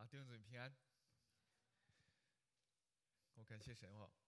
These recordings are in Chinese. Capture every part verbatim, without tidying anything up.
啊，弟兄姊妹平安。我感谢神哈。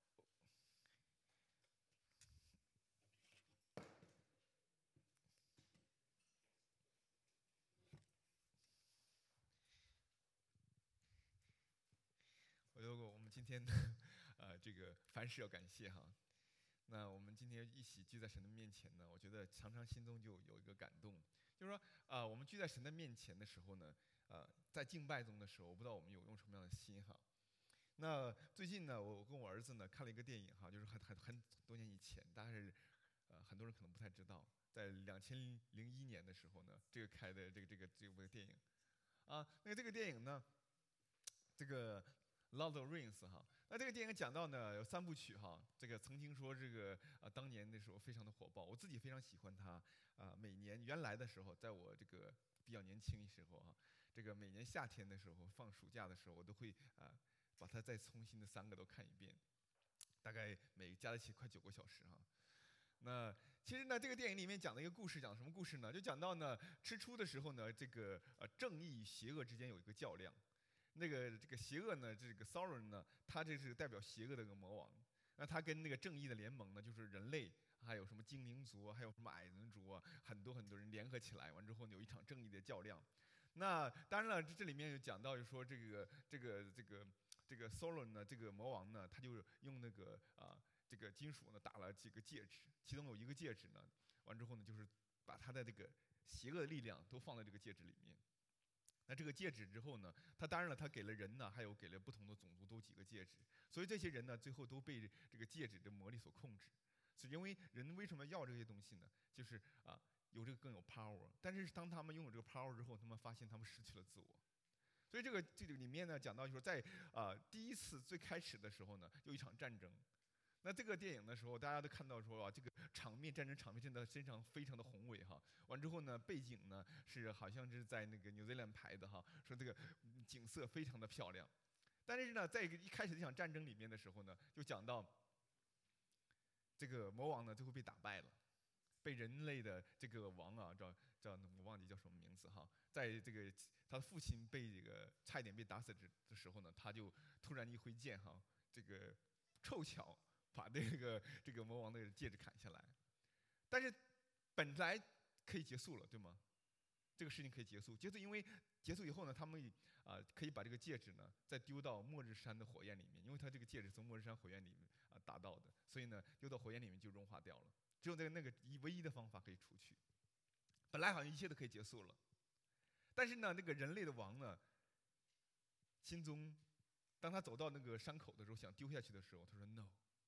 我有个我们今天的呃这个凡事要感谢哈。那我们今天一起聚在神的面前呢，我觉得常常心中就有一个感动，就是说啊、呃，我们聚在神的面前的时候呢，呃，在敬拜中的时候，我不知道我们有用什么样的心哈。那最近呢，我跟我儿子呢看了一个电影哈，就是很很很多年以前，但是呃很多人可能不太知道，在两千零一年的时候呢，这个开的这个这个这部电影啊，那个这个电影呢，这个《Lord of the Rings》哈，那这个电影讲到呢有三部曲哈，这个曾经说这个啊当年那时候非常的火爆，我自己非常喜欢它啊，每年原来的时候，在我这个比较年轻的时候哈，这个每年夏天的时候放暑假的时候，我都会啊把它再重新的三个都看一遍，大概每加在一起快九个小时哈。那其实呢，这个电影里面讲的一个故事，讲什么故事呢？就讲到呢，之初的时候呢，这个呃正义与邪恶之间有一个较量。那个这个邪恶呢，这个 Sauron 呢，他这是代表邪恶的一个魔王。那他跟那个正义的联盟呢，就是人类，还有什么精灵族，还有什么矮人族啊，很多很多人联合起来，完之后有一场正义的较量。那当然了，这这里面有讲到，就说这个这个这个这个 Sauron 呢，这个魔王呢，他就用那个啊这个金属呢打了几个戒指，其中有一个戒指呢，完之后呢，就是把他的这个邪恶的力量都放在这个戒指里面。那这个戒指之后呢，他当然了，他给了人呢，还有给了不同的种族都几个戒指，所以这些人呢，最后都被这个戒指的魔力所控制。是因为人为什么要这些东西呢？就是啊，有这个更有 power，但是当他们拥有这个 power 之后，他们发现他们失去了自我。所以这个这个里面呢，讲到就是在啊第一次最开始的时候呢，有一场战争。那这个电影的时候，大家都看到说啊，这个场面战争场面真的非常非常的宏伟哈。完之后呢，背景呢是好像是在那个 New Zealand 拍的哈，说这个景色非常的漂亮。但是呢，在一开始这场战争里面的时候呢，就讲到这个魔王呢最后被打败了。被人类的这个王啊，叫叫我忘记叫什么名字哈，在这个他的父亲被这个差一点被打死的时候呢，他就突然一挥剑哈，这个凑巧把这个这个魔王的戒指砍下来。但是本来可以结束了，对吗？这个事情可以结束，结束因为结束以后呢，他们啊、呃、可以把这个戒指呢再丢到末日山的火焰里面，因为他这个戒指从末日山火焰里面啊、呃、打到的，所以呢丢到火焰里面就融化掉了。只有那个那个唯一的方法可以除去。本来好像一切都可以结束了，但是呢，那个人类的王呢，心中，当他走到那个山口的时候，想丢下去的时候，他说 no，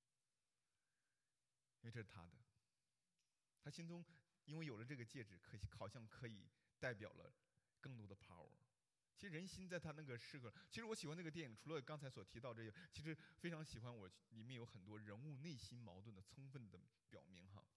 因为这是他的。他心中因为有了这个戒指，可以好像可以代表了更多的 power。其实人心在他那个时刻，其实我喜欢那个电影，除了刚才所提到这个，其实非常喜欢我里面有很多人物内心矛盾的充分的表明哈。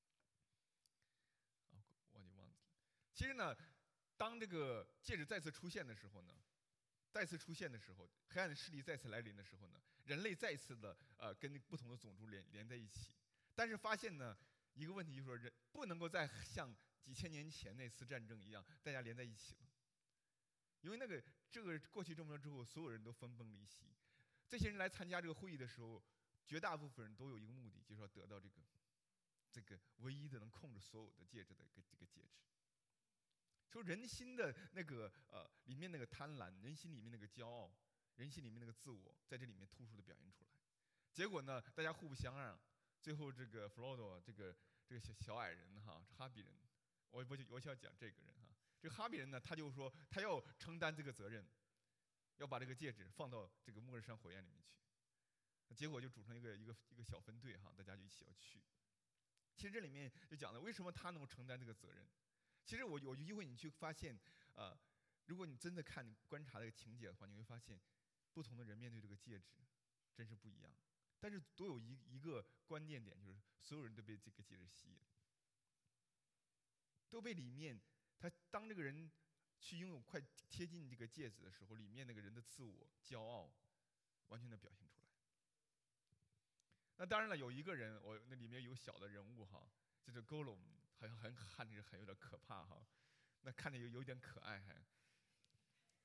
啊，我就忘记了。其实呢，当这个戒指再次出现的时候呢，再次出现的时候，黑暗的势力再次来临的时候呢，人类再次的呃跟不同的种族连连在一起，但是发现呢一个问题就是说，人不能够再像几千年前那次战争一样，大家连在一起了，因为那个这个过去这么多之后，所有人都分崩离析。这些人来参加这个会议的时候，绝大部分人都有一个目的，就是要得到这个这个唯一的能控制所有的戒指的一个这个戒指。说人心的那个呃里面那个贪婪，人心里面那个骄傲，人心里面那个自我，在这里面突出的表现出来。结果呢，大家互不相让，最后这个弗罗多这个这个小小矮人哈，哈比人，我我就我就要讲这个人哈，这个哈比人呢，他就说他要承担这个责任，要把这个戒指放到这个末日山火焰里面去。结果就组成一个一个一个小分队哈，大家就一起要去。其实这里面就讲了为什么他能够承担这个责任。其实我有机会你去发现，呃，如果你真的看你观察这个情节的话，你会发现，不同的人面对这个戒指，真是不一样。但是都有一一个关键点，就是所有人都被这个戒指吸引，都被里面他当这个人去拥有快贴近这个戒指的时候，里面那个人的自我骄傲完全的表现出来。那当然了，有一个人，我那里面有小的人物哈。这个 Gollum 好像很看着很有点可怕哈，那看着有有点可爱还。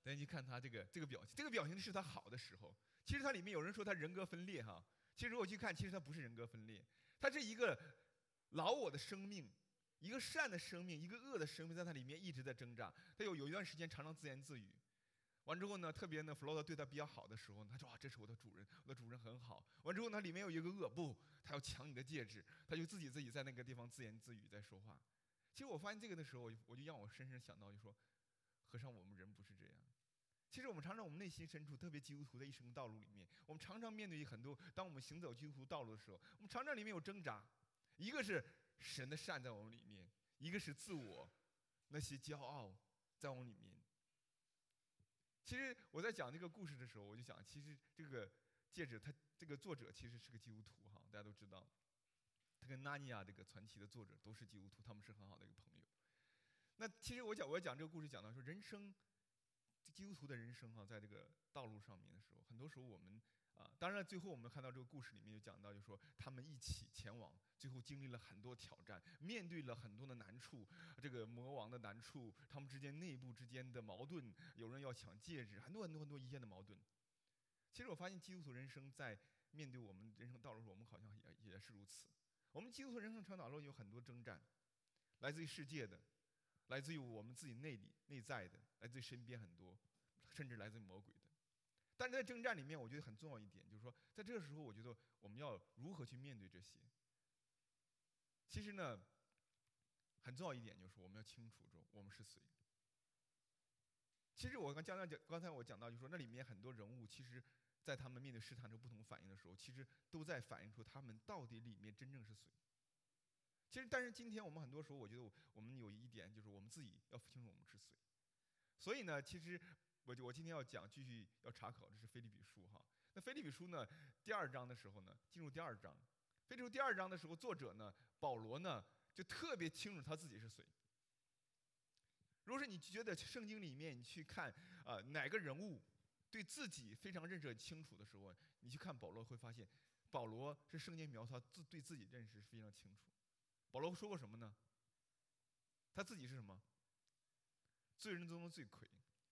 大家去看他这个这个表情，这个表情是他好的时候。其实他里面有人说他人格分裂哈，其实如果去看，其实他不是人格分裂，他是一个老我的生命，一个善的生命，一个恶的生命，在他里面一直在挣扎。他有有一段时间常常自言自语，完之后呢，特别呢，弗洛德对他比较好的时候呢，他说啊，这是我的主人，我的主人很好。完之后呢，里面有一个恶，不，他要抢你的戒指，他就自己自己在那个地方自言自语在说话。其实我发现这个的时候，我就我就让我深深想到，就说，和尚，我们人不是这样。其实我们常常，我们内心深处，特别基督徒的一生道路里面，我们常常面对很多，当我们行走基督徒道路的时候，我们常常里面有挣扎，一个是神的善在我们里面，一个是自我那些骄傲在我们里面。其实我在讲这个故事的时候，我就想，其实这个戒指，它这个作者其实是个基督徒哈，大家都知道，他跟纳尼亚这个传奇的作者都是基督徒，他们是很好的一个朋友。那其实我讲我要讲这个故事，讲到说人生。基督徒的人生哈、啊，在这个道路上面的时候，很多时候我们啊，当然最后我们看到这个故事里面就讲到，就说他们一起前往，最后经历了很多挑战，面对了很多的难处，这个魔王的难处，他们之间内部之间的矛盾，有人要抢戒指，很多很多很多一线的矛盾。其实我发现基督徒人生在面对我们人生道路时，我们好像也也是如此。我们基督徒人生长道路有很多征战，来自于世界的。来自于我们自己内里内在的，来自于身边很多，甚至来自于魔鬼的。但是在征战里面，我觉得很重要一点，就是说，在这个时候，我觉得我们要如何去面对这些。其实呢，很重要一点就是我们要清楚说我们是谁。其实我刚讲讲刚才我讲到，就是说那里面很多人物，其实在他们面对试探这不同反应的时候，其实都在反映出他们到底里面真正是谁。其实，但是今天我们很多时候，我觉得我们有一点就是我们自己要清楚我们是谁。所以呢，其实我我今天要讲，继续要查考，这是腓立比书哈。那腓立比书呢，第二章的时候呢，进入第二章，腓立比书第二章的时候，作者呢，保罗呢，就特别清楚他自己是谁。如果是你觉得圣经里面你去看啊、呃、哪个人物对自己非常认识很清楚的时候，你去看保罗会发现，保罗是圣经描述他自对自己认识是非常清楚。保罗说过什么呢？他自己是什么？罪人中的罪魁。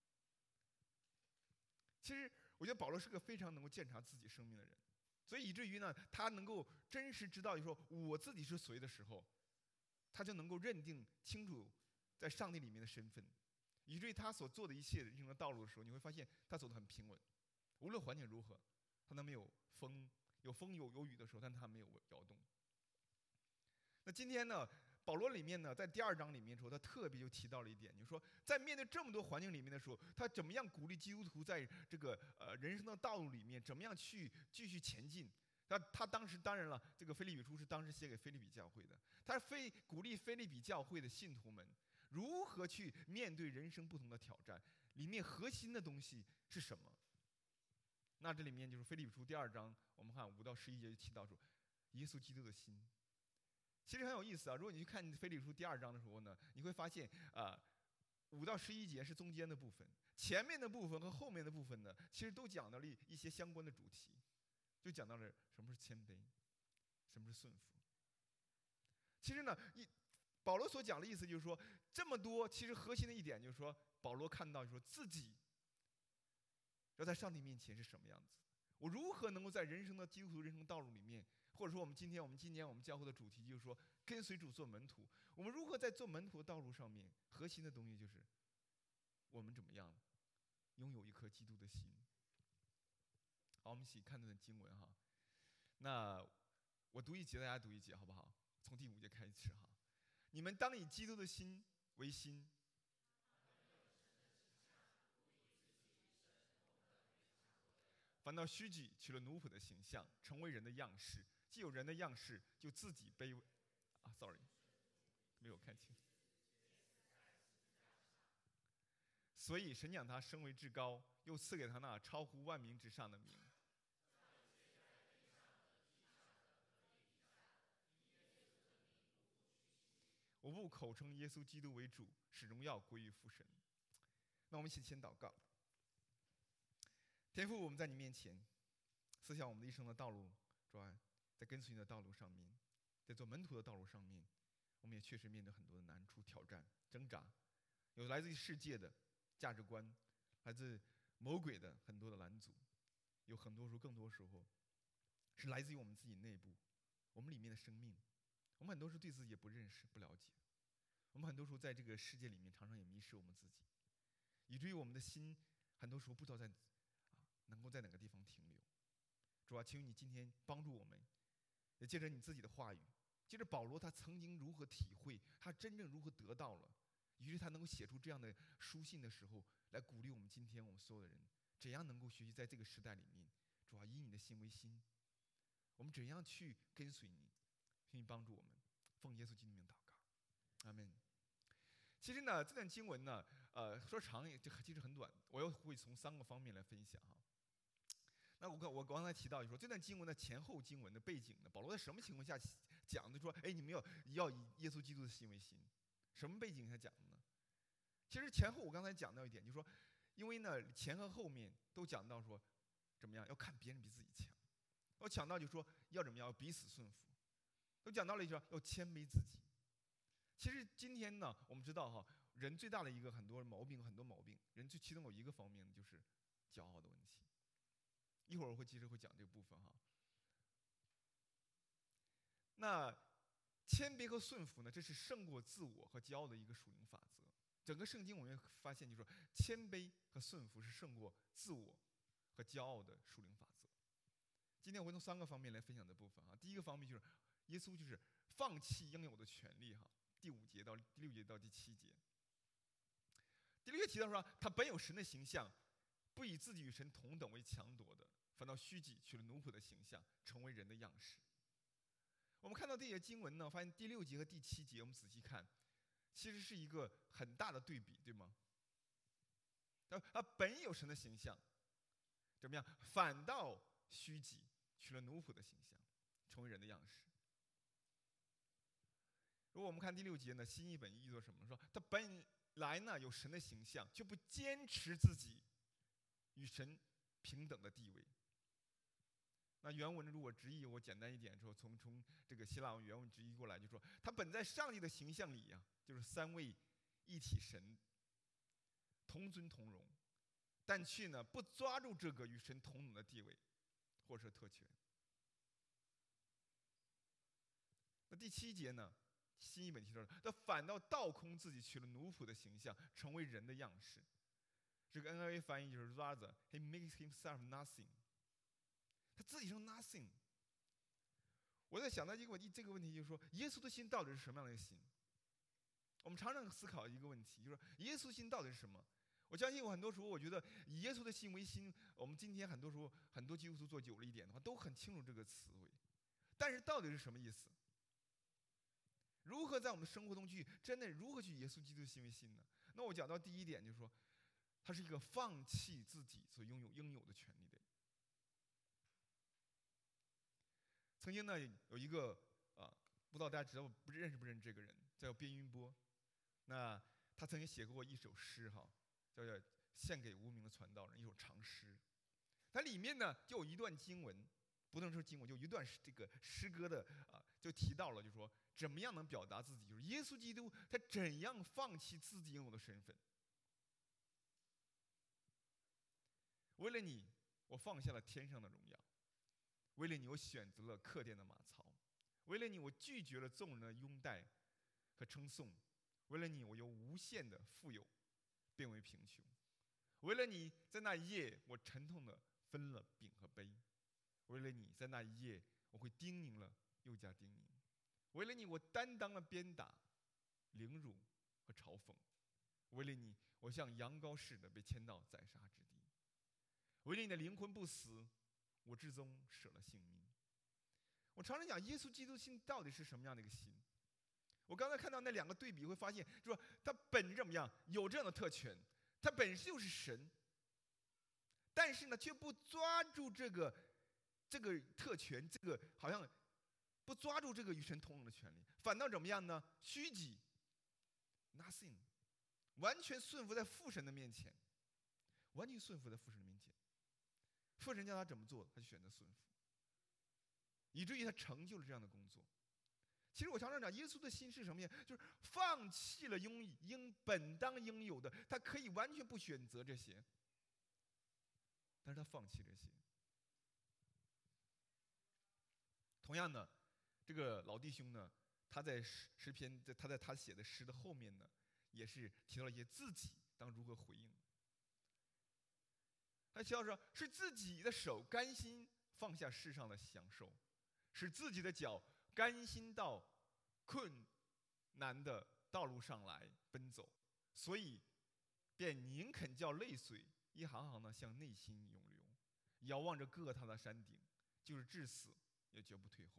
其实我觉得保罗是个非常能够鉴察自己生命的人，所以以至于呢，他能够真实知道，就说我自己是谁的时候，他就能够认定清楚在上帝里面的身份，以至于他所做的一切人生的道路的时候，你会发现他走得很平稳，无论环境如何，他都没有风，有风有有雨的时候，但他没有摇动。那今天呢，保罗里面呢，在第二章里面的时候，他特别就提到了一点，就是说，在面对这么多环境里面的时候，他怎么样鼓励基督徒在这个呃人生的道路里面，怎么样去继续前进？他他当时当然了，这个腓立比书是当时写给腓立比教会的，他非鼓励腓立比教会的信徒们如何去面对人生不同的挑战，里面核心的东西是什么？那这里面就是腓立比书第二章，我们看五到十一节就提到说，耶稣基督的心。其实很有意思啊！如果你去看腓立比书第二章的时候呢，你会发现啊，五到十一节是中间的部分，前面的部分和后面的部分呢，其实都讲到了一些相关的主题，就讲到了什么是谦卑，什么是顺服。其实呢，一保罗所讲的意思就是说，这么多其实核心的一点就是说，保罗看到就是说自己要在上帝面前是什么样子，我如何能够在人生的基督徒人生道路里面。或者说，我们今天我们今年我们教会的主题就是说，跟随主做门徒。我们如何在做门徒的道路上面，核心的东西就是我们怎么样拥有一颗基督的心。好，我们一起看这段经文哈。那我读一节，大家读一节，好不好？从第五节开始哈。你们当以基督的心为心。反倒虚己，取了奴仆的形象，成为人的样式。既有人的样式，就自己卑微。啊 ，sorry， 没有看清。所以神将他升为至高，又赐给他那超乎万民之上的名。我不口称耶稣基督为主，使荣耀归于父神。那我们一起先祷告。天父，我们在你面前，思想我们的一生的道路，主啊，在跟随你的道路上面，在做门徒的道路上面，我们也确实面对很多的难处、挑战、挣扎，有来自于世界的价值观， 来自魔鬼的很多的拦阻，有很多时候，更多时候是来自于我们自己内部，我们里面的生命。我们很多时候对自己也不认识、不了解，我们很多时候在这个世界里面常常也迷失我们自己，以至于我们的心很多时候不知道在啊能够在哪个地方停留。主啊，求你今天帮助我们，也借着你自己的话语，借着保罗他曾经如何体会，他真正如何得到了，以致他能够写出这样的书信的时候，来鼓励我们今天我们所有的人，怎样能够学习在这个时代里面，主啊，以你的心为心，我们怎样去跟随你，请你帮助我们，奉耶稣基督的名祷告，阿门。其实呢，这段经文呢，呃，说长也就其实很短，我又会从三个方面来分享哈。那我刚我刚才提到，就说这段经文的前后经文的背景呢，保罗在什么情况下讲的？说，哎，你们要要以耶稣基督的心为心，什么背景下讲的呢？其实前后我刚才讲到一点，就是说，因为呢前和后面都讲到说，怎么样要看别人比自己强，我讲到就说要怎么样要彼此顺服，都讲到了一句要谦卑自己。其实今天呢，我们知道哈，人最大的一个很多毛病，很多毛病，人最其中有一个方面就是骄傲的问题。一会儿我会接着会讲这个部分哈。那谦卑和顺服呢，这是胜过自我和骄傲的一个属灵法则。整个圣经我们会发现，就是说谦卑和顺服是胜过自我和骄傲的属灵法则。今天我会从三个方面来分享这部分啊。第一个方面就是耶稣就是放弃应有的权利哈。第五节到第六节到第七节，第六节提到说，他本有神的形象，不以自己与神同等为强夺的，反倒虚己，取了奴仆的形象，成为人的样式。我们看到这些经文呢，发现第六节和第七节，我们仔细看，其实是一个很大的对比，对吗？他本有神的形象，怎么样？反倒虚己，取了奴仆的形象，成为人的样式。如果我们看第六节呢，新译本译作什么？说他本来呢有神的形象，却不坚持自己与神平等的地位。那原文如果直译，我简单一点说，从从这个希腊文原文直译过来，就说他本在上帝的形象里呀、啊，就是三位一体神同尊同荣，但却呢不抓住这个与神同等的地位或者特权。那第七节呢？新译本提到了，他反倒倒空自己，取了奴仆的形象，成为人的样式。这个 N I V 翻译就是 rather he makes himself nothing， 他自己是 nothing。我在想到一个问题，这个问题就是说，耶稣的心到底是什么样的一个心？我们常常思考一个问题，就是说耶稣心到底是什么？我相信我很多时候，我觉得以耶稣的心为心，我们今天很多时候很多基督徒做久了一点的话，都很清楚这个词汇，但是到底是什么意思？如何在我们的生活中去真的如何去耶稣基督的心为心呢？那我讲到第一点就是说，他是一个放弃自己所拥有应有的权利的人。曾经呢有一个啊，不知道大家知道不认识不认识这个人，叫边云波。那他曾经写过一首诗哈，叫做《献给无名的传道人》，一首长诗。它里面呢就有一段经文，不能说经文，就一段这个诗歌的啊，就提到了，就说怎么样能表达自己，就是耶稣基督他怎样放弃自己应有的身份。为了你，我放下了天上的荣耀；为了你，我选择了客店的马槽；为了你，我拒绝了众人的拥戴和称颂；为了你，我由无限的富有变为贫穷；为了你，在那一夜，我沉痛的分了饼和杯；为了你，在那一夜，我会叮咛了又加叮咛；为了你，我担当了鞭打、凌辱和嘲讽；为了你，我像羊羔似的被牵到宰杀之地；为了你的灵魂不死，我至终舍了性命。我常常讲，耶稣基督心到底是什么样的一个心？我刚才看到那两个对比，会发现，就说他本质怎么样，有这样的特权，他本身就是神，但是呢，却不抓住这个这个特权，这个好像不抓住这个与神同等的权利，反倒怎么样呢？虚己 ，nothing， 完全顺服在父神的面前，完全顺服在父神的面前。父神叫他怎么做，他就选择顺服，以至于他成就了这样的工作。其实我常常讲，耶稣的心是什么呀？就是放弃了应应本当应有的，他可以完全不选择这些， 但是他放弃这些。同样的，这个老弟兄呢，他在诗诗篇，在他在他写的诗的后面呢，也是提到了一些自己当如何回应。他提到说，是自己的手甘心放下世上的享受，使自己的脚甘心到困难的道路上来奔走，所以便宁肯叫泪水一行行的向内心涌流，遥望着各他的山顶，就是至死也绝不退后。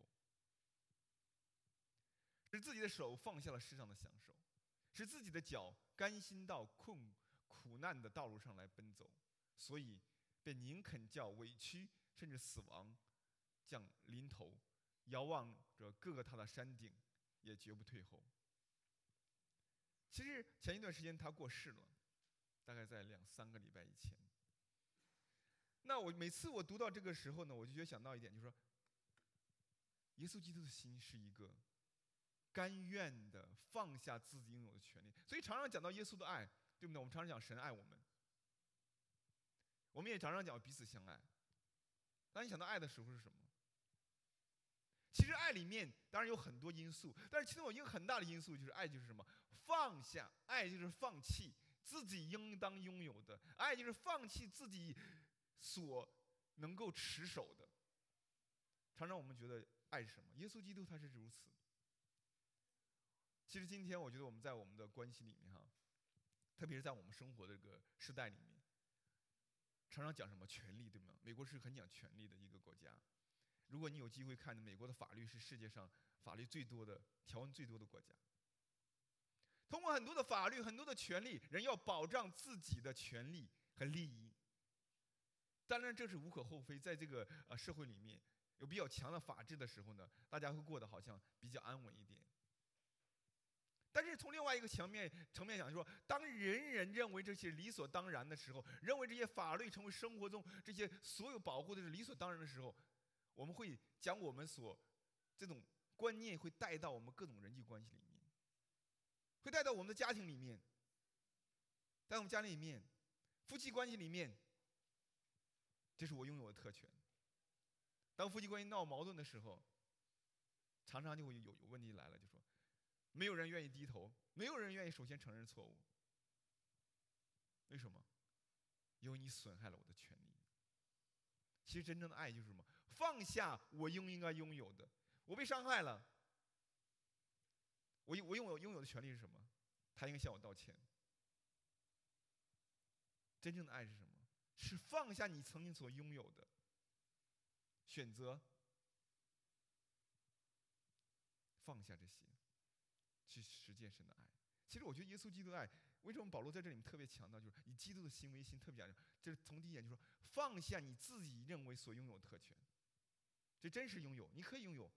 使自己的手放下了世上的享受，使自己的脚甘心到困苦难的道路上来奔走，所以便宁肯叫委屈甚至死亡降临头，遥望着各个他的山顶，也绝不退后。其实前一段时间他过世了，大概在两三个礼拜以前。那我每次我读到这个时候呢，我就觉得想到一点，就是说，耶稣基督的心是一个甘愿的放下自己拥有的权利。所以常常讲到耶稣的爱，对不对？我们常常讲神爱我们，我们也常常讲彼此相爱。当你想到爱的时候是什么？其实爱里面当然有很多因素，但是其中有一个很大的因素就是爱就是什么？放下。爱就是放弃自己应当拥有的，爱就是放弃自己所能够持守的。常常我们觉得爱是什么？耶稣基督他是如此。其实今天我觉得我们在我们的关系里面哈，特别是在我们生活的这个时代里面，常常讲什么权利，对吗？美国是很讲权利的一个国家。如果你有机会看，美国的法律是世界上法律最多的、条文最多的国家。通过很多的法律、很多的权利，人要保障自己的权利和利益。当然，这是无可厚非，在这个呃社会里面有比较强的法治的时候呢，大家会过得好像比较安稳一点。但是从另外一个层面层面讲，说当人人认为这些理所当然的时候，认为这些法律成为生活中这些所有保护的是理所当然的时候，我们会将我们所这种观念会带到我们各种人际关系里面，会带到我们的家庭里面，在我们家里面，夫妻关系里面，这是我拥有的特权。当夫妻关系闹矛盾的时候，常常就会有有问题来了，就说没有人愿意低头，没有人愿意首先承认错误。为什么？因为你损害了我的权利。其实真正的爱就是什么？放下我应应该拥有的。我被伤害了，我我拥有拥有的权利是什么？他应该向我道歉。真正的爱是什么？是放下你曾经所拥有的，选择放下这些，去实践神的爱。其实我觉得耶稣基督的爱，为什么保罗在这里面特别强调，就是以基督的心为心，特别强调，就是从第一眼就说放下你自己认为所拥有的特权，这真是拥有，你可以拥有，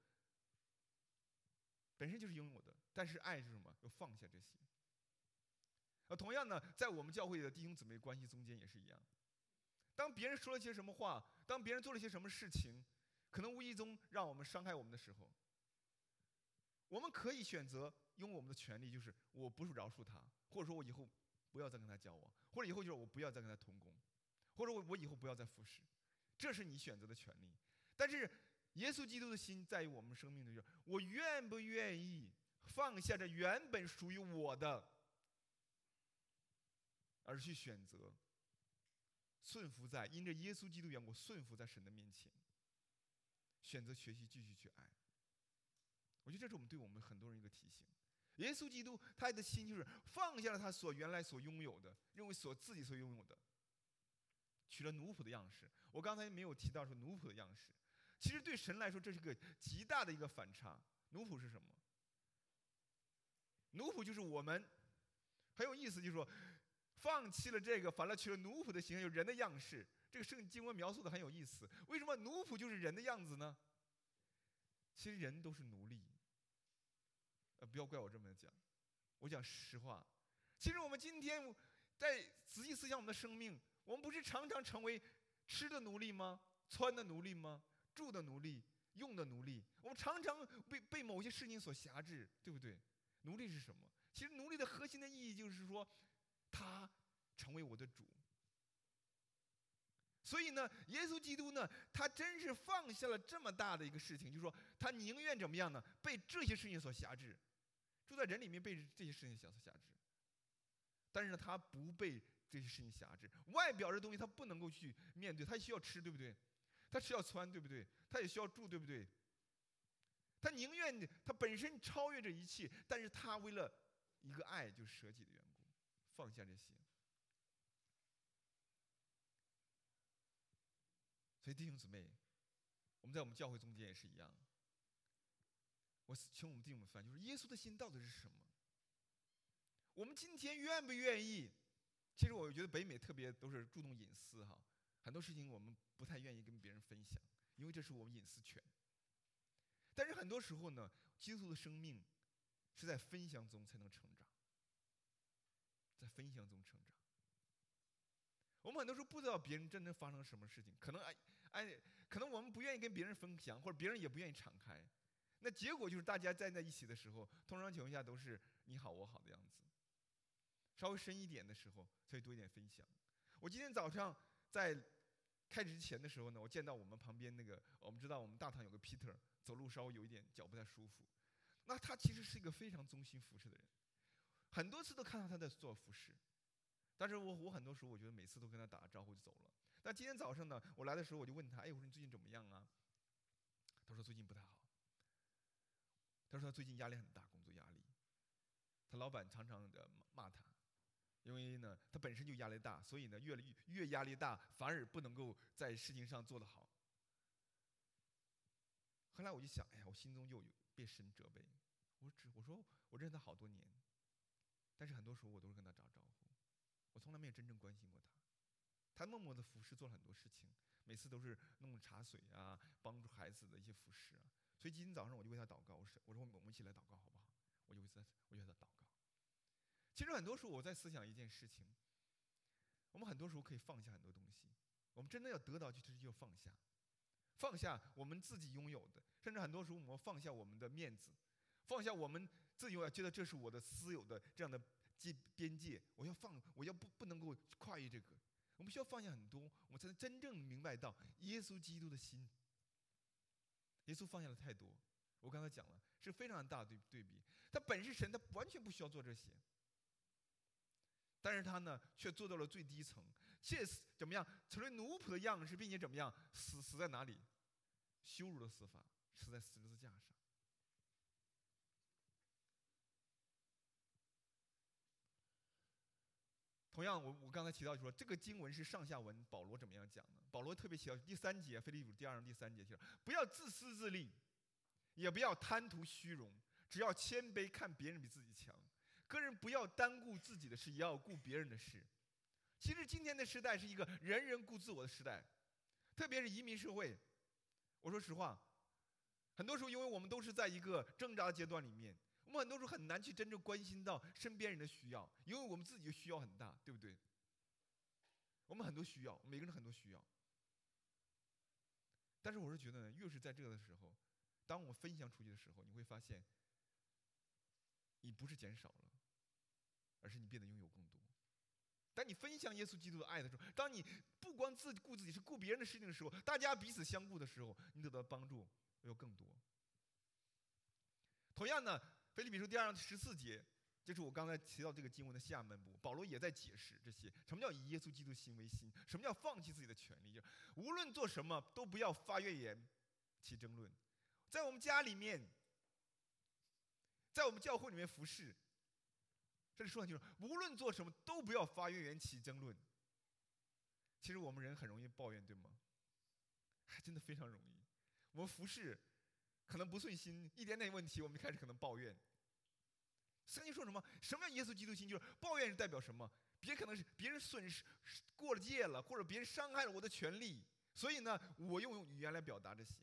本身就是拥有的。但是爱是什么？要放下这些。呃，同样呢，在我们教会的弟兄姊妹关系中间也是一样。当别人说了些什么话，当别人做了些什么事情，可能无意中让我们伤害我们的时候，我们可以选择用我们的权利，就是我不是饶恕他，或者说我以后不要再跟他交往，或者以后就是我不要再跟他同工，或者我我以后不要再服侍，这是你选择的权利。但是耶稣基督的心在于我们生命的，就是我愿不愿意放下这原本属于我的，而去选择顺服在因着耶稣基督缘故顺服在神的面前，选择学习继续去爱。我觉得这是我们对我们很多人一个提醒。耶稣基督他的心就是放下了他所原来所拥有的，认为所自己所拥有的，取了奴仆的样式。我刚才没有提到说奴仆的样式，其实对神来说这是个极大的一个反差。奴仆是什么？奴仆就是我们很有意思，就是说放弃了这个，反而取了奴仆的形象，有人的样式。这个圣经文描述的很有意思。为什么奴仆就是人的样子呢？其实人都是奴隶。呃，不要怪我这么讲，我讲实话。其实我们今天在仔细思想我们的生命，我们不是常常成为吃的奴隶吗？穿的奴隶吗？住的奴隶，用的奴隶。我们常常被被某些事情所辖制，对不对？奴隶是什么？其实奴隶的核心的意义就是说，他成为我的主。 所以呢，耶稣基督呢，他真是放下了这么大的一个事情，就是说他宁愿怎么样呢？被这些事情所辖制，住在人里面被这些事情所辖制，但是呢，他不被这些事情辖制。外表的东西他不能够去面对，他需要吃，对不对？他需要穿，对不对？他也需要住，对不对？他宁愿他本身超越这一切，但是他为了一个爱，就是舍己的缘故，放下这些。所以弟兄姊妹，我们在我们教会中间也是一样。我请我们弟兄们翻，就是耶稣的心到底是什么？我们今天愿不愿意？其实我觉得北美特别都是注重隐私哈，很多事情我们不太愿意跟别人分享，因为这是我们隐私权。但是很多时候呢，基督徒的生命是在分享中才能成长，在分享中成长。我们很多时候不知道别人真正发生什么事情，可能哎哎，可能我们不愿意跟别人分享，或者别人也不愿意敞开。那结果就是大家站在一起的时候，通常情况下都是你好我好的样子。稍微深一点的时候，才会多一点分享。我今天早上在开始之前的时候呢，我见到我们旁边那个，我们知道我们大堂有个 Peter， 走路稍微有一点脚不太舒服。那他其实是一个非常忠心服侍的人，很多次都看到他在做服侍。但是我我很多时候我觉得每次都跟他打个招呼就走了。但今天早上呢，我来的时候我就问他，哎，我说你最近怎么样啊？他说最近不太好。他说他最近压力很大，工作压力。他老板常常的骂他，因为呢他本身就压力大，所以呢越越压力大，反而不能够在事情上做得好。后来我就想，哎呀，我心中又被神责备。我只我说我认识他好多年，但是很多时候我都是跟他打招呼，我从来没有真正关心过他。他默默的服侍做了很多事情，每次都是弄茶水啊，帮助孩子的一些服侍啊。所以今天早上我就为他祷告，我说我说我们一起来祷告好不好？我就为他我就为他祷告。其实很多时候我在思想一件事情，我们很多时候可以放下很多东西，我们真的要得到就是要放下，放下我们自己拥有的，甚至很多时候我们放下我们的面子，放下我们自己觉得这是我的私有的这样的边界，我要放，我要不不能够跨越这个。我们需要放下很多，我们才能真正明白到耶稣基督的心。耶稣放下了太多，我刚才讲了，是非常大的对比。他本是神，他完全不需要做这些，但是他呢，却做到了最低层，且怎么样，成为奴仆的样式，并且怎么样，死死在哪里？羞辱的死法，死在十字架上。同样，我我刚才提到说，这个经文是上下文，保罗怎么样讲呢？保罗特别提到第三节，腓立比第二章第三节提到，不要自私自利，也不要贪图虚荣，只要谦卑，看别人比自己强。个人不要单顾自己的事，也要顾别人的事。其实今天的时代是一个人人顾自我的时代，特别是移民社会。我说实话，很多时候因为我们都是在一个挣扎的阶段里面，我们很多时候很难去真正关心到身边人的需要，因为我们自己的需要很大，对不对？我们很多需要，每个人很多需要。但是我是觉得呢，越是在这个的时候，当我们分享出去的时候，你会发现，你不是减少了，而是你变得拥有更多。当你分享耶稣基督的爱的时候，当你不光自顾自己，是顾别人的事情的时候，大家彼此相顾的时候，你得到帮助要更多。同样呢，腓立比书第二章十四节，就是我刚才提到这个经文的下半部，保罗也在解释这些。什么叫以耶稣基督心为心？什么叫放弃自己的权利？就无论做什么，都不要发怨言，起争论。在我们家里面，在我们教会里面服侍，这里说很清楚，无论做什么，都不要发怨言，起争论。其实我们人很容易抱怨，对吗？还真的非常容易。我们服侍可能不顺心，一点点问题，我们就开始可能抱怨。圣经说什么？什么叫耶稣基督心？就是抱怨是代表什么？别可能是别人损失过了界了，或者别人伤害了我的权利，所以呢，我用语言来表达这些。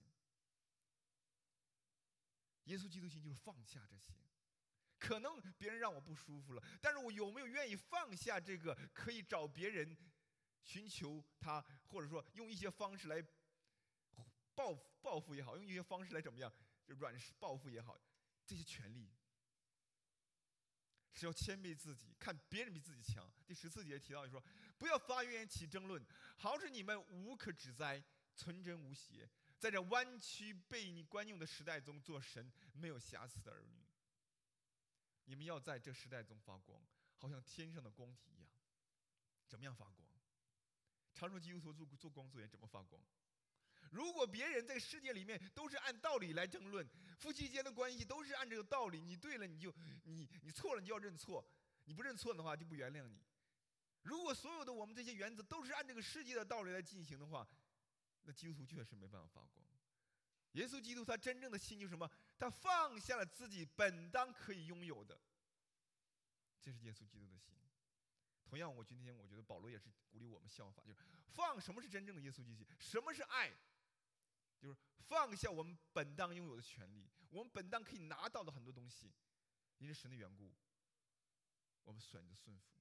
耶稣基督心就是放下这些。可能别人让我不舒服了，但是我有没有愿意放下这个可以找别人寻求他，或者说用一些方式来报报复也好，用一些方式来怎么样软报复也好，这些权利是要谦卑自己，看别人比自己强。第十四节提到说， 不要发怨言起争论，好使你们无可指摘，纯真无邪，在这弯曲被你惯用的时代中做神没有瑕疵的儿女。你们要在这时代中发光，好像天上的光体一样。怎么样发光？常说基督徒做做光做盐怎么发光？如果别人在世界里面都是按道理来争论，夫妻间的关系都是按这个道理，你对了你就你你错了你就要认错，你不认错的话就不原谅你。如果所有的我们这些原则都是按这个世界的道理来进行的话，那基督徒确实没办法发光。耶稣基督他真正的心就是什么？他放下了自己本当可以拥有的，这是耶稣基督的心。同样，我今天我觉得保罗也是鼓励我们效法，就是放什么是真正的耶稣基督？什么是爱？就是放下我们本当拥有的权利，我们本当可以拿到的很多东西，因为神的缘故，我们选择顺服。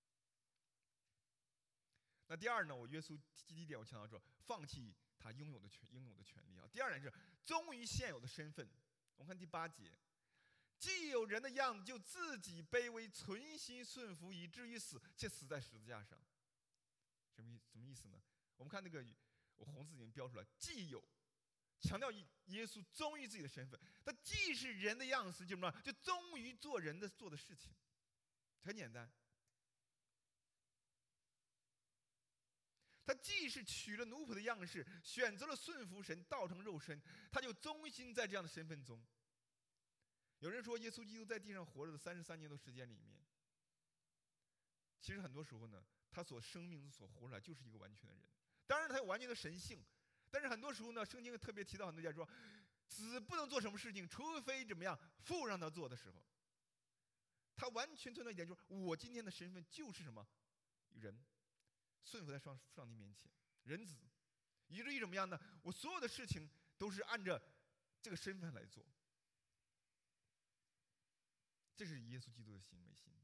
那第二呢，我耶稣第一点我强调说，放弃他拥有的权应有的权利啊。第二呢是忠于现有的身份。我们看第八节，既有人的样子，就自己卑微，存心顺服，以至于死，且死在十字架上。什么意什么意思呢？我们看那个我红字已经标出来，既有，强调耶稣忠于自己的身份。他既是人的样式，就什么？就忠于做人的做的事情，很简单。他既是取了奴仆的样式，选择了顺服神，道成肉身，他就忠心在这样的身份中。有人说，耶稣基督在地上活着的三十三年的时间里面，其实很多时候呢，他所生命所活出来就是一个完全的人。当然，他有完全的神性，但是很多时候呢，圣经特别提到很多家说，子不能做什么事情，除非怎么样，父让他做的时候，他完全做到一点，就是我今天的身份就是什么人。顺服在上上帝面前，人子，以至于怎么样呢？我所有的事情都是按照这个身份来做。这是耶稣基督的行为心。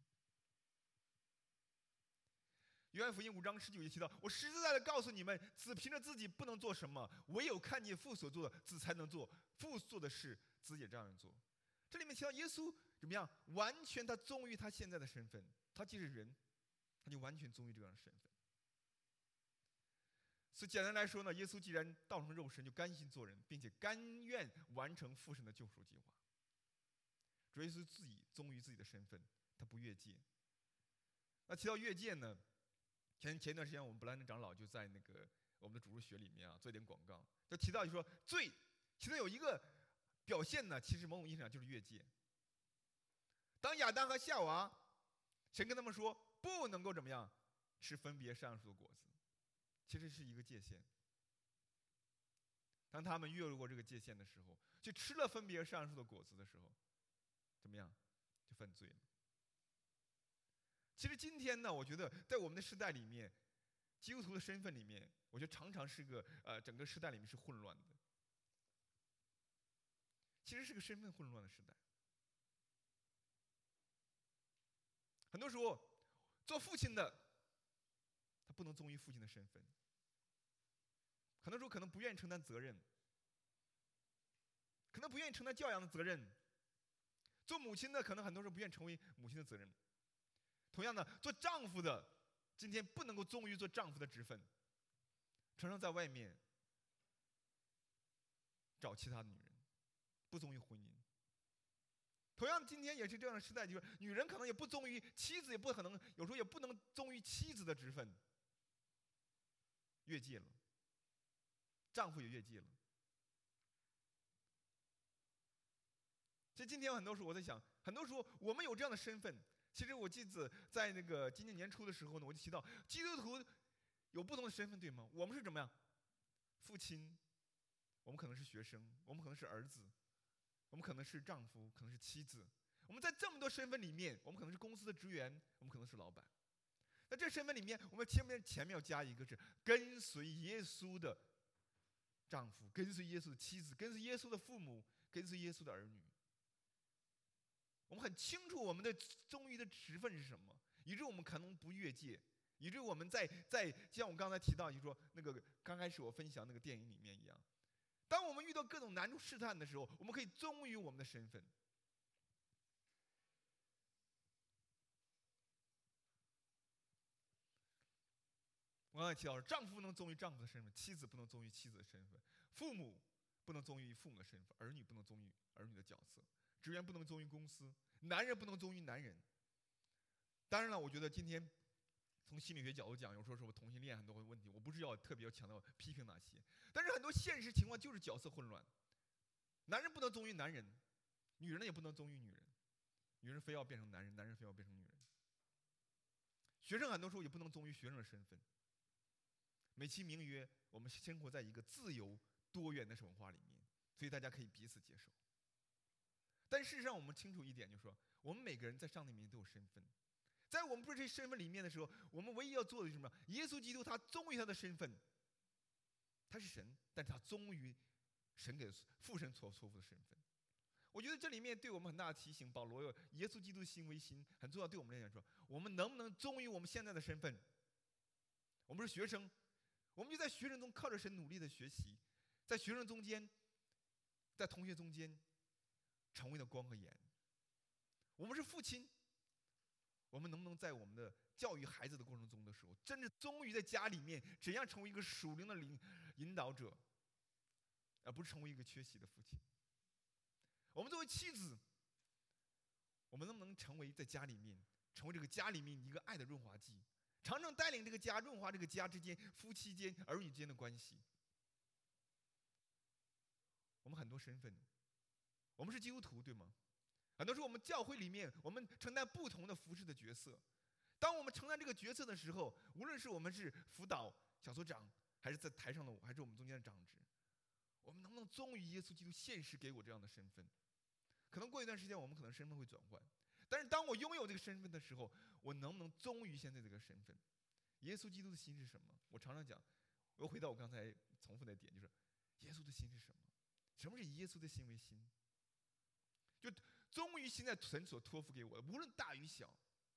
约翰福音五章十九节提到：“我实实在在告诉你们，子凭着自己不能做什么，唯有看见父所做的，子才能做。父做的事，子也照样做。”这里面提到耶稣怎么样？完全他忠于他现在的身份，他既是人，他就完全忠于这样的身份。所以简单来说呢，耶稣既然道成肉身，就甘心做人，并且甘愿完成父神的救赎计划。主耶稣自己忠于自己的身份，他不越界。那提到越界呢，前前一段时间我们布兰登长老就在那个我们的主日学里面啊做一点广告，就提到就说罪其中有一个表现呢，其实某种意义上就是越界。当亚当和夏娃，神跟他们说不能够怎么样吃分别善恶树的果子。其实是一个界限。当他们越过这个界限的时候，就吃了分别善恶树的果子的时候，怎么样？就犯罪了。其实今天呢，我觉得在我们的时代里面，基督徒的身份里面，我觉得常常是个呃，整个时代里面是混乱的。其实是个身份混乱的时代。很多时候，做父亲的，他不能忠于父亲的身份。很多时候可能不愿意承担责任，可能不愿意承担教养的责任。做母亲的可能很多时候不愿意成为母亲的责任。同样的，做丈夫的今天不能够忠于做丈夫的职分，常常在外面找其他的女人，不忠于婚姻。同样，今天也是这样的时代，就是女人可能也不忠于妻子，也不可能有时候也不能忠于妻子的职分，越界了。丈夫也越界了。所以今天很多时候我在想，很多时候我们有这样的身份。其实我记得在那个今年年初的时候呢，我就提到基督徒有不同的身份，对吗？我们是怎么样？父亲，我们可能是学生，我们可能是儿子，我们可能是丈夫，可能是妻子。我们在这么多身份里面，我们可能是公司的职员，我们可能是老板。在这身份里面，我们前面前面要加一个是跟随耶稣的丈夫，跟随耶稣的妻子，跟随耶稣的父母，跟随耶稣的儿女。我们很清楚我们的忠于的职分是什么，以致我们可能不越界，以致我们在在像我刚才提到，就说那个刚开始我分享那个电影里面一样，当我们遇到各种难处试探的时候，我们可以忠于我们的身份。 我刚才提到了，丈夫不能忠于丈夫的身份，妻子不能忠于妻子的身份，父母不能忠于父母的身份，儿女不能忠于儿女的角色，职员不能忠于公司，男人不能忠于男人。当然了，我觉得今天从心理学角度讲，有时候说同性恋很多问题，我不是要特别强调批评哪些，但是很多现实情况就是角色混乱，男人不能忠于男人，女人也不能忠于女人，女人非要变成男人，男人非要变成女人。学生很多时候也不能忠于学生的身份，美其名曰我们生活在一个自由多元的文化里面，所以大家可以彼此接受。但事实上，我们清楚一点，就是说，我们每个人在上帝面前都有身份。在我们不是这身份里面的时候，我们唯一要做的是什么？耶稣基督他忠于他的身份，他是神，但他忠于神给父神所托付的身份。我觉得这里面对我们很大的提醒，保罗有耶稣基督心为心，很重要。对我们来讲说，我们能不能忠于我们现在的身份？我们是学生，我们就在学生中靠着神努力的学习，在学生中间，在同学中间成为了光和盐。我们是父亲，我们能不能在我们的教育孩子的过程中的时候，真正忠于在家里面怎样成为一个属灵的领引导者，而不是成为一个缺席的父亲？我们作为妻子，我们能不能成为在家里面成为这个家里面一个爱的润滑剂，常常带领这个家润滑这个家之间夫妻间儿女之间的关系？我们很多身份，我们是基督徒，对吗？很多时候我们教会里面我们承担不同的服侍的角色，当我们承担这个角色的时候，无论是我们是辅导小组长，还是在台上的我，还是我们中间的长职，我们能不能忠于耶稣基督现实给我这样的身份？可能过一段时间我们可能身份会转换，但是当我拥有这个身份的时候，我能不能忠于现在这个身份？耶稣基督的心是什么？我常常讲，我回到我刚才重复的点，就是耶稣的心是什么？什么是以耶稣的心为心？就忠于现在神所托付给我的，无论大与小。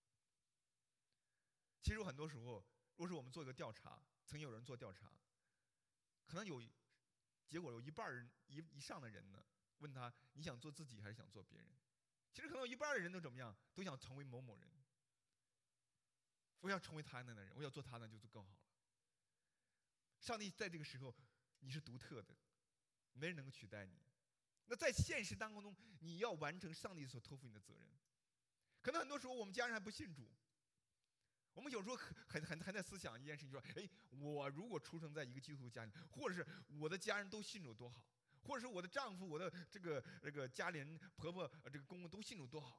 其实很多时候，若是我们做一个调查，曾经有人做调查，可能有结果有一半人一以上的人呢，问他你想做自己还是想做别人？其实可能有一半的人都怎么样，都想成为某某人。我要成为他那样的人，我要做他那就更好了。上帝在这个时候，你是独特的，没人能够取代你。那在现实当中，你要完成上帝所托付你的责任。可能很多时候我们家人还不信主，我们有时候很很很在思想一件事情，说：哎，我如果出生在一个基督徒家庭，或者是我的家人都信主多好，或者是我的丈夫、我的这个这个家里人、婆婆、这个公公都信主多好。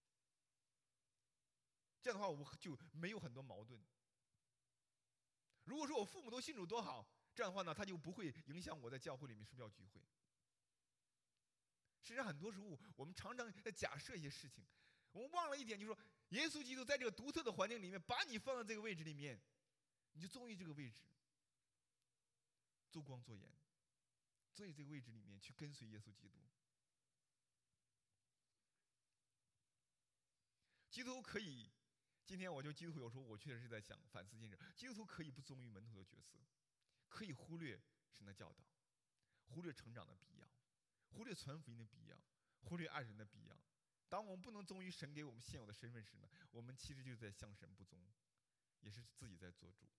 这样的话，我就没有很多矛盾。如果说我父母都信主多好，这样的话呢，他就不会影响我在教会里面是不是要聚会。实际上，很多时候我们常常在假设一些事情，我们忘了一点，就是说，耶稣基督在这个独特的环境里面，把你放在这个位置里面，你就忠于这个位置，做光做盐，在这个位置里面去跟随耶稣基督。基督徒可以，今天我就基督徒有时候我确实是在想反思一件事：基督徒可以不忠于门徒的角色，可以忽略神的教导，忽略成长的必要，忽略传福音的必要，忽略爱人的必要。当我们不能忠于神给我们现有的身份时呢，我们其实就是在向神不忠，也是自己在做主。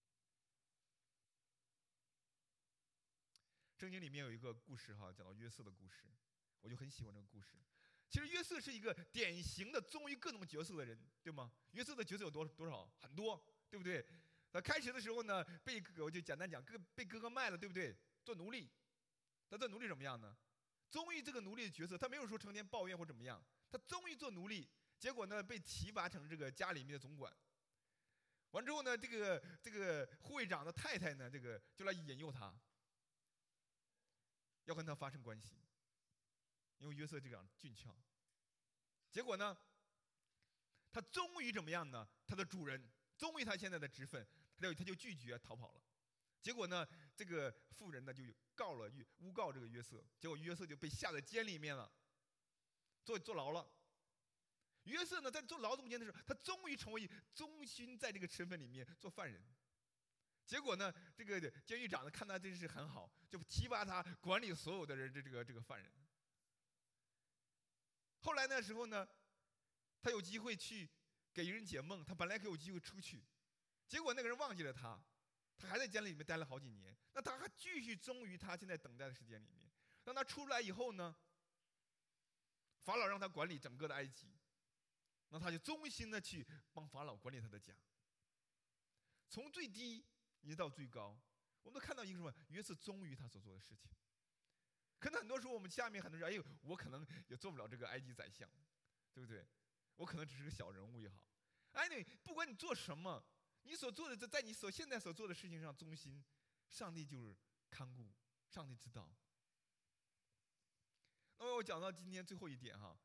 圣经里面有一个故事哈，讲到约瑟的故事，我就很喜欢这个故事。其实约瑟是一个典型的忠于各种角色的人，对吗？约瑟的角色有多多少？很多，对不对？他开始的时候呢，被我就简单讲，哥被哥哥卖了，对不对？做奴隶。他做奴隶怎么样呢？忠于这个奴隶的角色，他没有说成天抱怨或怎么样，他忠于做奴隶。结果呢，被提拔成这个家里面的总管。完之后呢，这个这个护卫长的太太呢，这个就来引诱他，要跟他发生关系。因为约瑟这样俊俏，结果呢，他终于怎么样呢？他的主人忠于他现在的职分，他就他就拒绝逃跑了。结果呢，这个妇人呢就告了约诬告这个约瑟，结果约瑟就被下在监里面了，坐坐牢了。约瑟呢在坐牢中间的时候，他终于成为忠心在这个身份里面做犯人。结果呢，这个监狱长呢看他真是很好，就提拔他管理所有的人，这这个这个犯人。后来那时候呢，他有机会去给人解梦，他本来给有机会出去，结果那个人忘记了他， 他还在监里里面待了好几年，那他还继续忠于他现在等待的时间里面。当他出来以后呢，法老让他管理整个的埃及，那他就忠心的去帮法老管理他的家，从最低一直到最高。我们都看到一个什么？约瑟忠于他所做的事情。可能很多时候我们下面很多人，哎呦，我可能也做不了这个埃及宰相，对不对？我可能只是个小人物也好。哎，你不管你做什么，你所做的在在你所现在所做的事情上忠心，上帝就是看顾，上帝知道。那么我讲到今天最后一点哈，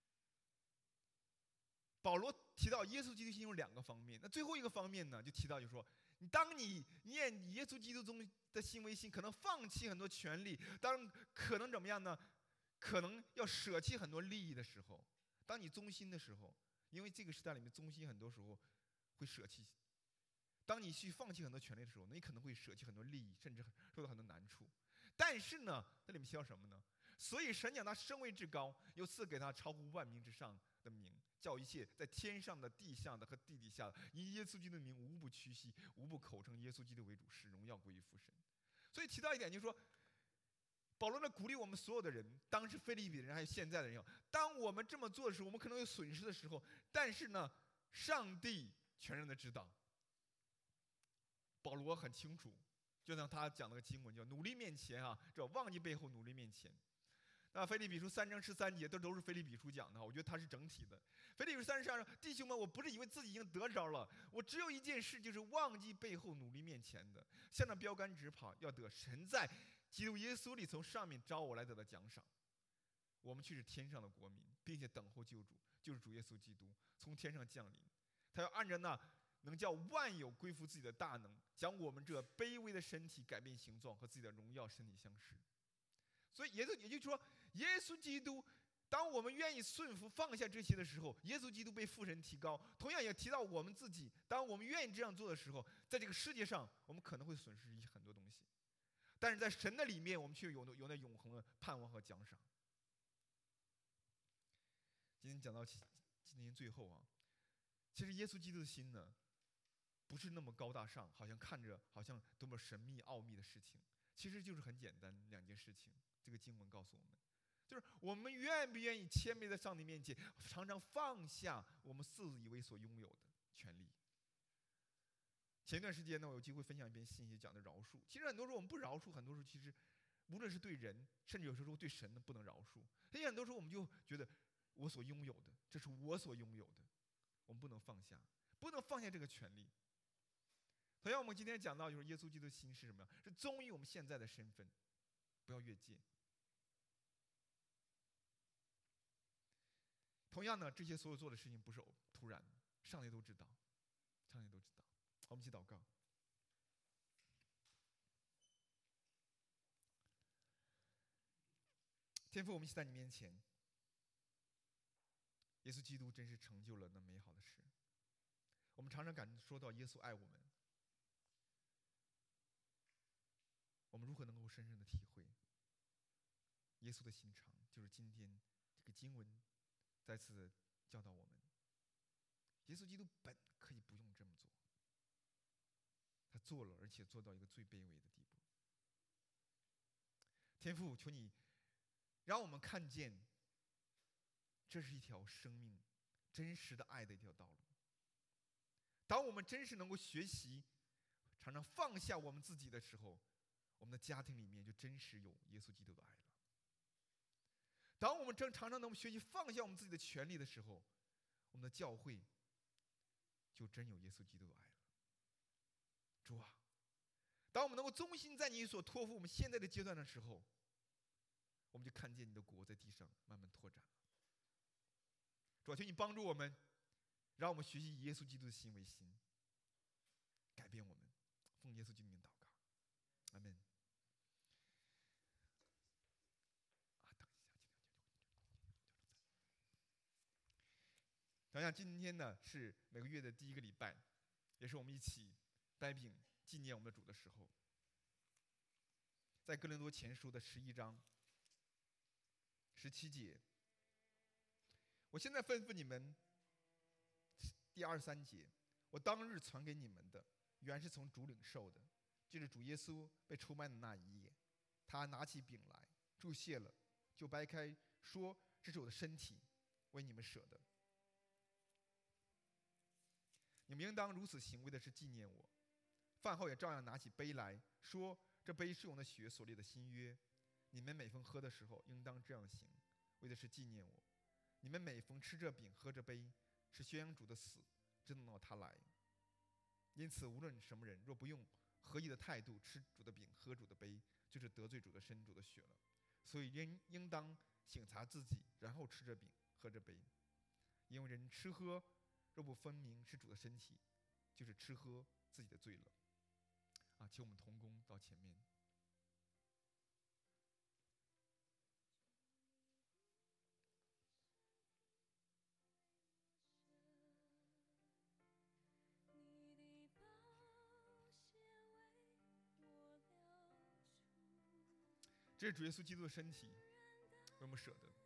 保罗提到耶稣基督心有两个方面，那最后一个方面呢，就提到就是说，你当你念耶稣基督中的心为心，可能放弃很多权利，当可能怎么样呢？可能要舍弃很多利益的时候，当你忠心的时候，因为这个时代里面忠心很多时候会舍弃。当你去放弃很多权利的时候，你可能会舍弃很多利益，甚至受到很多难处。但是呢，这里面提到什么呢？所以神讲他升为至高，又赐给他超乎万民之上的名，叫一切在天上的、地下的和地底下的，因耶稣基督的名，无不屈膝，无不口称耶稣基督为主，使荣耀归于父神。所以提到一点，就是说，保罗呢鼓励我们所有的人，当时腓立比的人还有现在的人，当我们这么做的时候，我们可能有损失的时候，但是呢，上帝全然的知道。保罗很清楚，就像他讲了个经文，叫努力面前啊，这忘记背后，努力面前。那腓立比书三章十三节，这都是腓立比书讲的，我觉得它是整体的。腓立比书三章说：“弟兄们，我不是以为自己已经得着了，我只有一件事，就是忘记背后，努力面前的，向着标杆直跑，要得神在基督耶稣里从上面招我来得的奖赏。我们却是天上的国民，并且等候救主，就是主耶稣基督从天上降临。他要按着那能叫万有归服自己的大能，将我们这卑微的身体改变形状，和自己的荣耀身体相似。”所以也就也就是说，耶稣基督，当我们愿意顺服放下这些的时候，耶稣基督被父神提高。同样也提到我们自己，当我们愿意这样做的时候，在这个世界上，我们可能会损失一些很多东西，但是在神的里面，我们却有有那永恒的盼望和奖赏。今天讲到今天最后啊，其实耶稣基督的心呢，不是那么高大上，好像看着好像多么神秘奥秘的事情，其实就是很简单两件事情。这个经文告诉我们，就是我们愿不愿意谦卑在上帝面前，常常放下我们自以为所拥有的权利。前一段时间呢，我有机会分享一篇信息，讲的饶恕。其实很多时候我们不饶恕，很多时候其实无论是对人，甚至有时候对神呢不能饶恕。所以很多时候我们就觉得我所拥有的，这是我所拥有的，我们不能放下，不能放下这个权利。同样，我们今天讲到就是耶稣基督的心是什么呀？是忠于我们现在的身份，不要越界。同样呢，这些所有做的事情不是突然的，上帝都知道，上帝都知道。我们一起祷告。天父，我们一起在你面前，耶稣基督真是成就了那美好的事。我们常常感说到耶稣爱我们，我们如何能够深深的体会耶稣的心肠？就是今天这个经文再次教导我们，耶稣基督本可以不用这么做，他做了，而且做到一个最卑微的地步。天父，求你让我们看见，这是一条生命真实的爱的一条道路。当我们真是能够学习常常放下我们自己的时候，我们的家庭里面就真实有耶稣基督的爱了。当我们正常常能够学习放下我们自己的权利的时候，我们的教会就真有耶稣基督的爱了。主啊，当我们能够忠心在你所托付我们现在的阶段的时候，我们就看见你的国在地上慢慢拓展了。主啊，求你帮助我们，让我们学习以耶稣基督的心为心，改变我们。奉耶稣基督的名祷告，阿们。想想今天呢是每个月的第一个礼拜，也是我们一起掰饼纪念我们的主的时候。在哥林多前书的十一章十七节，我现在吩咐你们，第二十三节，我当日传给你们的，原是从主领受的， 就是主耶稣被出卖的那一夜，他拿起饼来，祝谢了，就掰开，说：“这是我的身体，为你们舍的。你们应当如此行，为的是纪念我。饭后也照样拿起杯来说：这杯是我的血所立的新约。你们每逢喝的时候，应当这样行，为的是纪念我。你们每逢吃这饼、喝这杯，是宣扬主的死，直等到他来。因此，无论什么人，若不用合一的态度吃主的饼、喝主的杯，就是得罪主的身、主的血了。所以应应当省察自己，然后吃这饼、喝这杯。因为人吃喝若不分明是主的身体，就是吃喝自己的罪了。”啊，请我们同工到前面。这是主耶稣基督的身体，为我们舍的。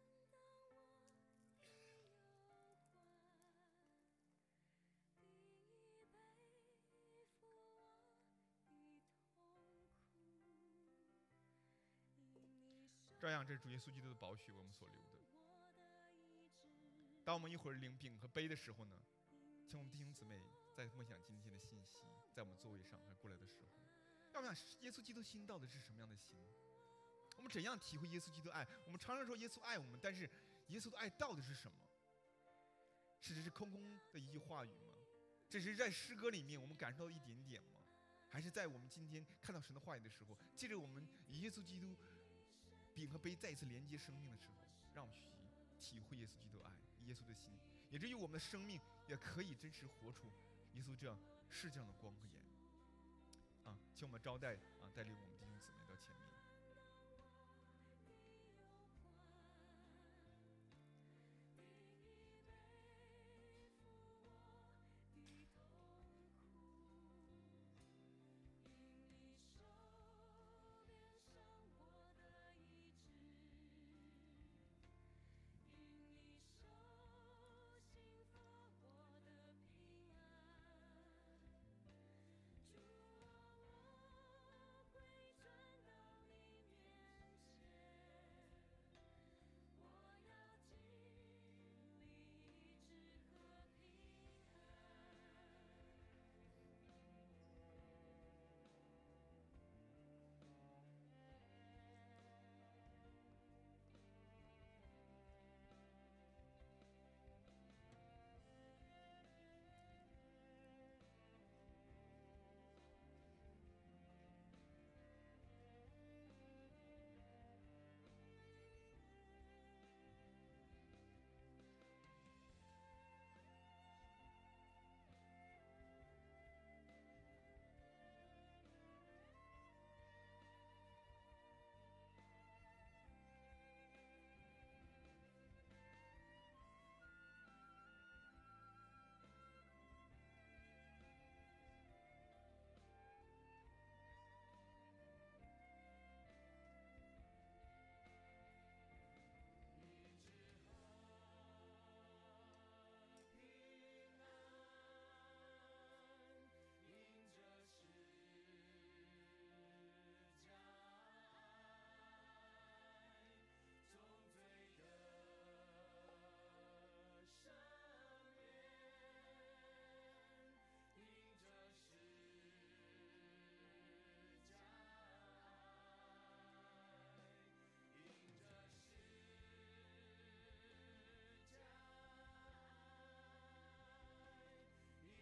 照样，这是主耶稣基督的宝血，为我们所流的。当我们一会儿领饼和杯的时候呢，请我们弟兄姊妹在默想今天的信息，在我们座位上还过来的时候，让我们想耶稣基督心到底是什么样的心？我们怎样体会耶稣基督的爱？我们常常说耶稣爱我们，但是耶稣的爱到底是什么？是只是空空的一句话语吗？这是在诗歌里面我们感受到一点点吗？还是在我们今天看到神的话语的时候，借着我们以耶稣基督饼和杯再一次连接生命的时候，让我们去体会耶稣基督的爱，耶稣的心，以至于我们的生命也可以真实活出耶稣这样世界上的光和盐。啊，请我们招待啊，带领我们弟兄姊妹到前面。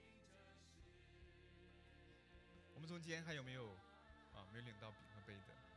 我们中间还有没有啊没有领到饼和杯的？